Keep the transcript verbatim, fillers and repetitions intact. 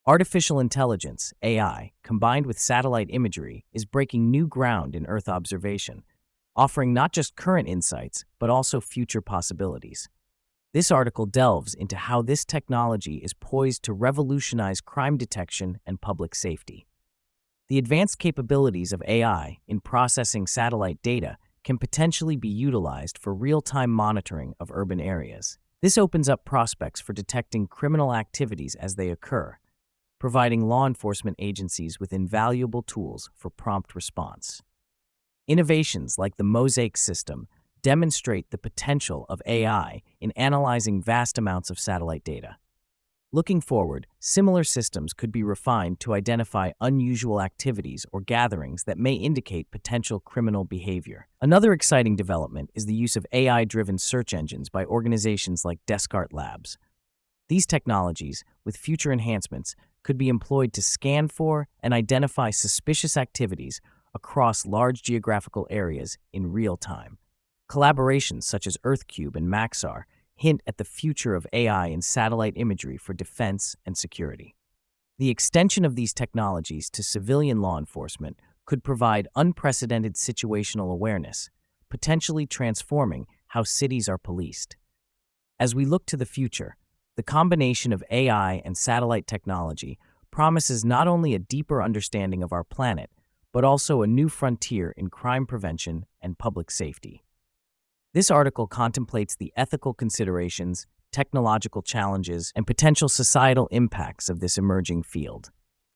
Artificial intelligence, A I, combined with satellite imagery, is breaking new ground in Earth observation, offering not just current insights, but also future possibilities. This article delves into how this technology is poised to revolutionize crime detection and public safety. The advanced capabilities of A I in processing satellite data can potentially be utilized for real-time monitoring of urban areas. This opens up prospects for detecting criminal activities as they occur, providing law enforcement agencies with invaluable tools for prompt response. Innovations like the Mosaic system demonstrate the potential of A I in analyzing vast amounts of satellite data. Looking forward, similar systems could be refined to identify unusual activities or gatherings that may indicate potential criminal behavior. Another exciting development is the use of A I-driven search engines by organizations like Descartes Labs. These technologies, with future enhancements, could be employed to scan for and identify suspicious activities across large geographical areas in real time. Collaborations such as EarthCube and Maxar hint at the future of A I in satellite imagery for defense and security. The extension of these technologies to civilian law enforcement could provide unprecedented situational awareness, potentially transforming how cities are policed. As we look to the future, the combination of A I and satellite technology promises not only a deeper understanding of our planet, but also a new frontier in crime prevention and public safety. This article contemplates the ethical considerations, technological challenges, and potential societal impacts of this emerging field.